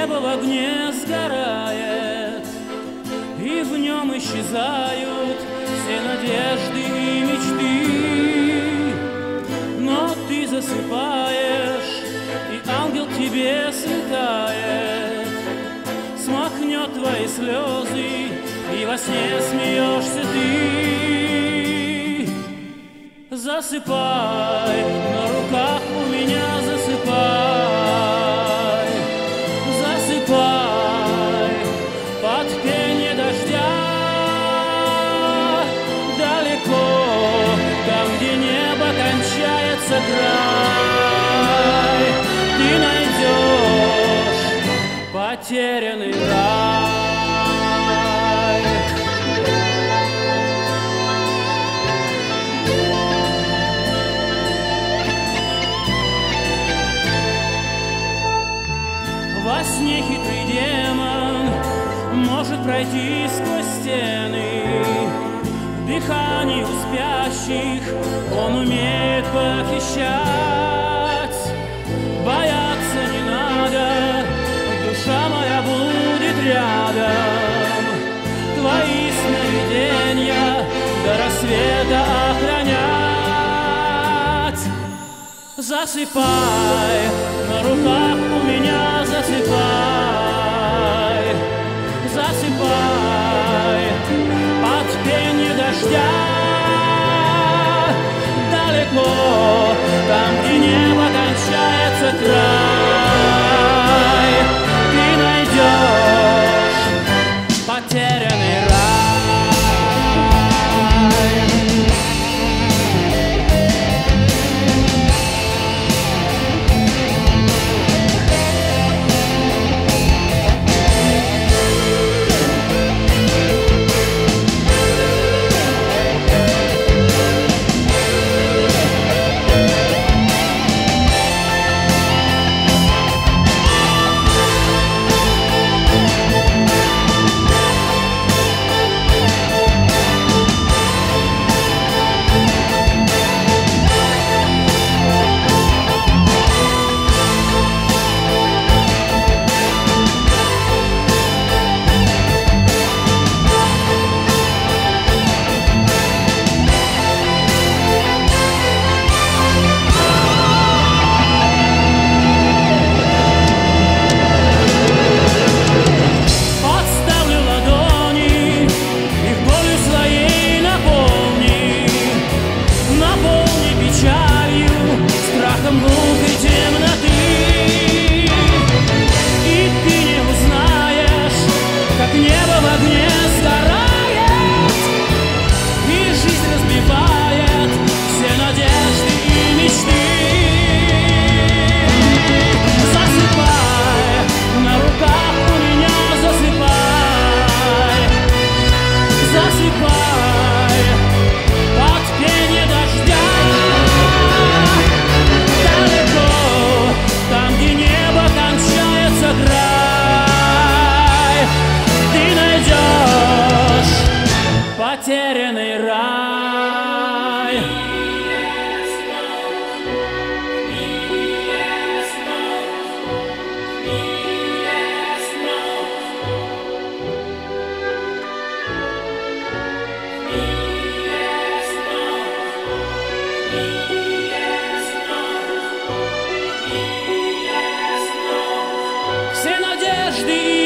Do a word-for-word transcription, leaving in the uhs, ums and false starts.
небо в огне сгорает, и в нем исчезают все надежды и мечты. Но ты засыпаешь, и ангел к тебе слетает, смахнет твои слезы, и во сне смеешься ты. Засыпай, на руках у меня засыпай, засыпай под пение дождя. Далеко, там, где небо кончается край, ты найдешь потерянный рай. Во сне хитрый демон может пройти сквозь стены, дыхание у спящих он умеет похищать. Бояться не надо, душа моя будет рядом, твои сновидения до рассвета охранять. Засыпай, на руках у меня засыпай, засыпай под пение дождя. Далеко, там, где небо кончается край, ты найдешь потерянный рай. Потерянный рай. Все надежды